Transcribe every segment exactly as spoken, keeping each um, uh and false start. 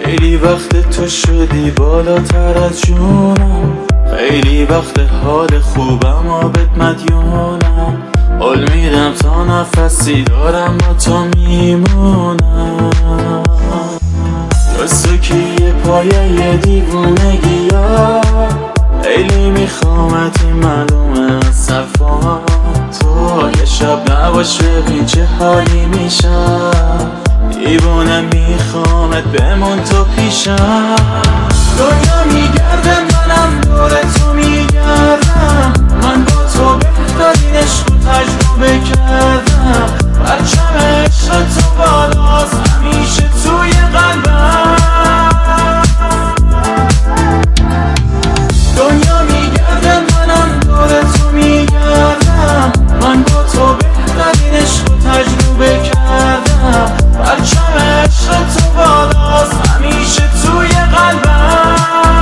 خیلی وقت تو شدی بالاتر از جونم، خیلی وقت حال خوبم آبت مدیونم. حال میدم تا نفسی دارم با تو میمونم. تو که یه پایه یه دیوونگی ها، خیلی میخوامت این معلومه از صفا. تو یه شب نباش ببین چه حالی میشم، دیوانه میخوامت بمون تو پیشم. دنیا میگرده منم دور تو میگردم، من با تو بهترین عشق رو تجربه کردم. پرچم عشق تو بالاست همیشه توی قلبم. دنیا میگرده منم دور تو میگردم، من با تو بهترین عشق رو تجربه کردم. پرچم عشق تو بالاست همیشه توی قلبم.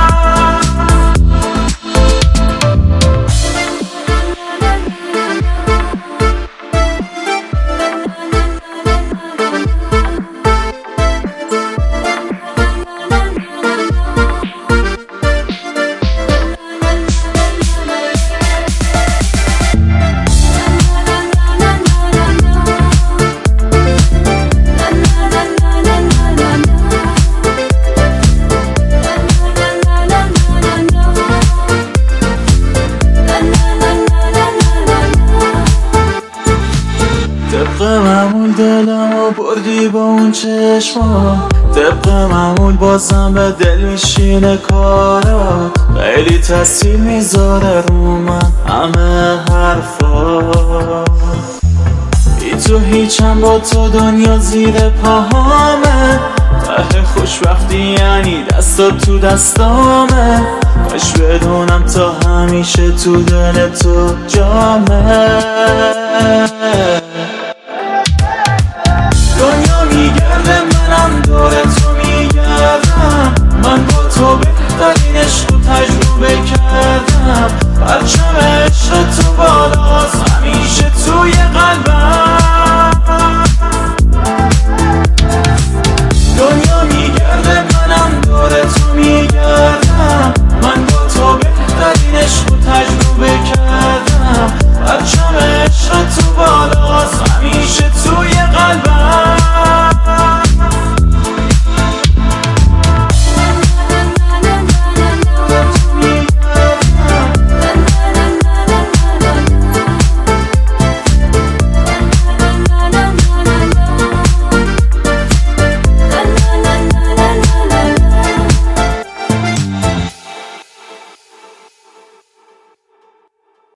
طبق معمول دلمو بردی با اون چشما، طبق معمول بازم به دل میشینه کارات. خیلی تاثیر میذاره رو من همه حرفات. بی تو هیچم با تو دنیا زیر پاهامه، ته خوشبختی یعنی دستات تو دستامه. کاش بدونم تا همیشه تو دل تو جامه.